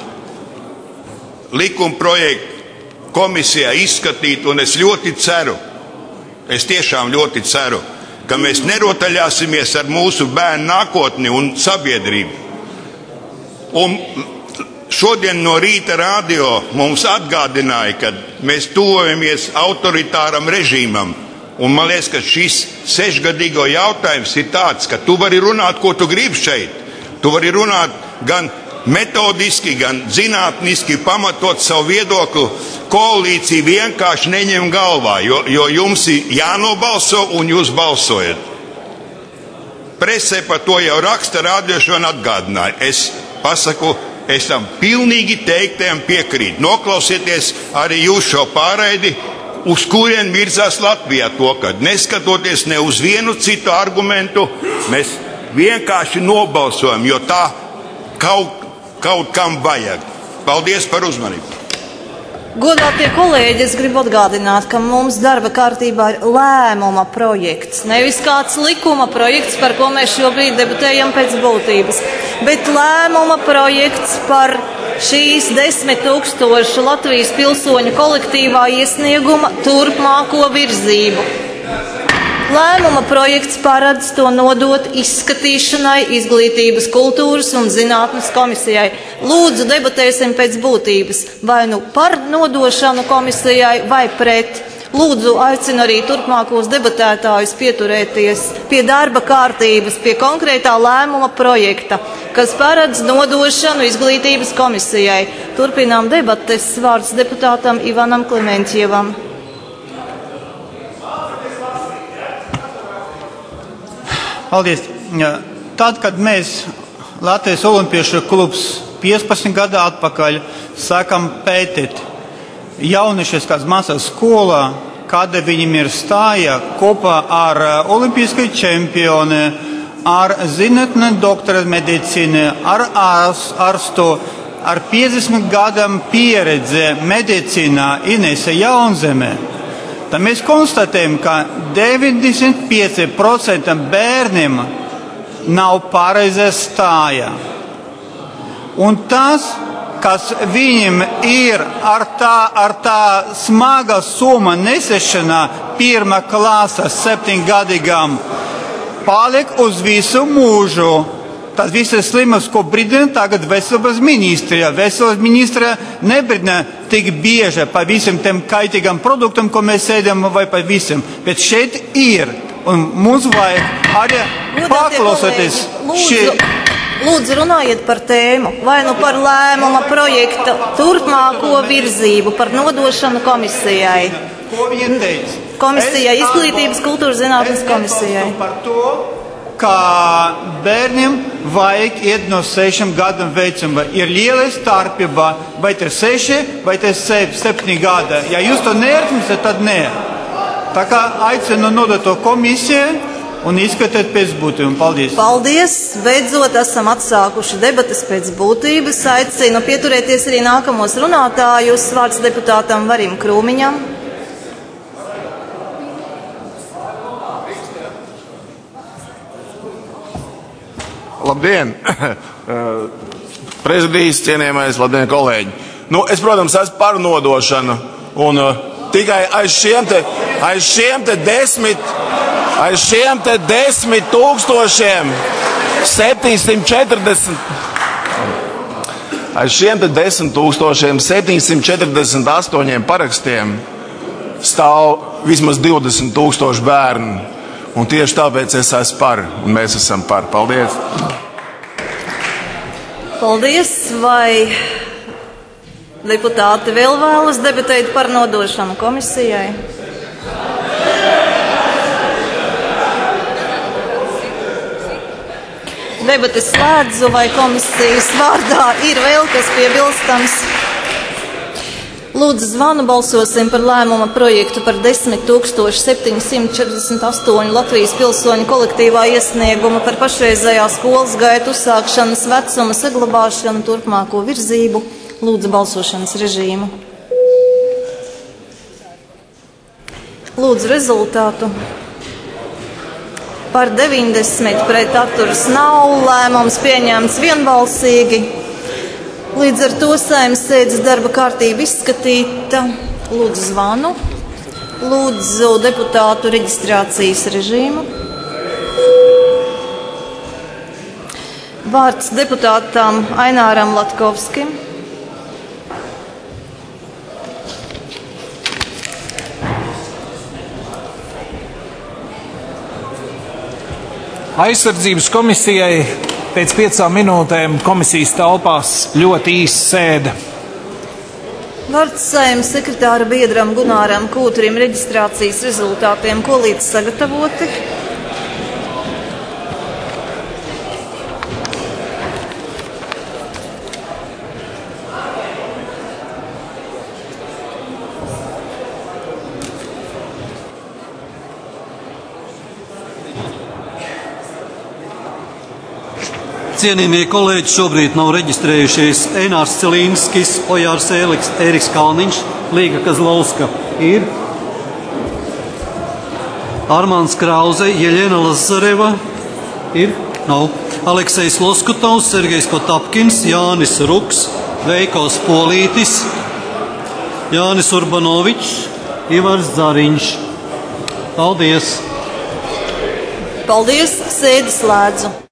likuma projektu komisijā izskatīt, un es ļoti ceru, es tiešām ļoti ceru, ka mēs nerotaļāsimies ar mūsu bērnu nākotni un sabiedrību. Un šodien no rīta radio mums atgādināja, ka mēs tuvojamies autoritāram režīmam. Un man liekas, ka šis sešgadīgo jautājums ir tāds, ka tu vari runāt, ko tu gribi šeit. Tu vari runāt gan metodiski, gan zinātniski pamatot savu viedokli. Koalīcija vienkārši neņem galvā, jo, jo jums ir jānobalso un jūs balsojat. Presē par to jau raksta, radio šodien atgādināja. Es pasaku, es tam pilnīgi teiktajam piekrīt. Noklausieties arī jūs šo pārraidi, uz kurien virzās Latvijā to, kad neskatoties ne uz vienu citu argumentu, mēs vienkārši nobalsojam, jo tā kaut, kaut kam vajag. Paldies par uzmanību. Godātie kolēģi, es gribu atgādināt, ka mums darba kārtībā ir lēmuma projekts. Nevis kāds likuma projekts, par ko mēs šobrīd debatējam pēc būtības, bet lēmuma projekts par šīs desmit tūkstošu Latvijas pilsoņu kolektīvā iesnieguma turpmāko virzību. Lēmuma projekts paredz to nodot izskatīšanai Izglītības, kultūras un zinātnes komisijai. Lūdzu, debatēsim pēc būtības, vai nu par nodošanu komisijai, vai pret. Lūdzu, aicinu arī turpmākos debatētājus pieturēties pie darba kārtības, pie konkrētā lēmuma projekta, kas paredz nodošanu Izglītības komisijai. Turpinām debates. Vārds deputātam Ivanam Klementjevam. Paldies. Tad, kad mēs Latvijas Olimpiešu klubs piecpadsmit gadu atpakaļ sākam pētīt jauniešus, kas mācās skolā, kāda viņiem ir stāja kopā ar olimpisko čempioni, ar zinātni doktora medicīnu, ar ārstu, ar piecdesmit gadam pieredze medicīnā Inese Jaunzeme. Tad mēs konstatējam, ka deviņdesmit pieci procenti bērniem nav pareizā stāja. Un tas, kas viņiem ir ar tā, ar tā smaga summa nesešanā pirmā klasa septiņgadīgam, paliek uz visu mūžu. Tas viss ir slimas, ko brīdina tagad veselības ministrija. Veselības ministrija nebrīdina tik bieži par visiem tiem kaitīgiem produktiem, ko mēs ēdam, vai par visiem. Bet šeit ir. Un mums vajag arī paklausoties. Lūdzu, lūdzu, runājiet par tēmu. Vai nu par lēmuma projekta turpmāko virzību, par nodošanu komisijai. Ko viņa teica? Komisijai, Izglītības, kultūras zinātnes komisijai. Par to, ka bērniem vajag iet no sešiem gadiem vecuma. Ir liela starpība, vai te ir seši, vai te ir septiņi gadi. Ja jūs to neatminstat, tad nē. Tā kā aicinu nodot to komisijai un izskatīt pēc būtības. Paldies! Paldies! Beidzot esam atsākuši debatas pēc būtības. Aicinu pieturēties arī nākamos runātājus. Vārds deputātam Varim Krūmiņam. Labdien! Prezidijas, cienījamais, labdien, kolēģi! Nu, es, protams, esmu par nodošanu, un uh, tikai aiz šiem te, aiz šiem te desmit, aiz šiem te desmit tūkstošiem, septiņsimt četrdesmit, aiz šiem te desmit tūkstošiem, septiņsimt četrdesmit astoņiem parakstiem stāv vismaz divdesmit tūkstoši bērnu. Un tieši tāpēc es esmu par, un mēs esam par. Paldies! Paldies! Vai deputāti vēl vēlas debatēt par nodošanu komisijai? Debates slēdzu, vai komisijas vārdā ir vēl kas piebilstams? Lūdzu, zvanu balsosim par lēmuma projektu par desmit tūkstoši septiņsimt četrdesmit astoņu Latvijas pilsoņu kolektīvā iesnieguma par pašreizējā skolas gaitu uzsākšanas vecuma saglabāšanu turpmāko virzību. Lūdzu, balsošanas režīmu. Lūdzu, rezultātu. Par deviņdesmit pret atturas nav, lēmums pieņemts vienbalsīgi. Līdz ar to Saeimas sēdes darba kārtība izskatīta. Lūdzu, zvanu. Lūdzu, deputātu reģistrācijas režīmu. Vārds deputātam Aināram Latkovskim. Aizsardzības komisijai pēc piecām minūtēm komisijas telpās ļoti īsa sēde. Vārds Saeimas sekretāra biedram Gunāram Kūtrim reģistrācijas rezultātiem, ko līdz sagatavoti. Cienījamie kolēģi, šobrīd nav reģistrējušies Einārs Celīnskis, Ojārs Ēriks Kalniņš, Līga Kazlovska ir, Armāns Krauze, Jeļena Lazareva ir, nav, Aleksejs Loskutovs, Sergejs Potapkins, Jānis Ruks, Veikos Polītis, Jānis Urbanovičs, Ivars Zariņš. Paldies! Paldies, sēdi slēdzu.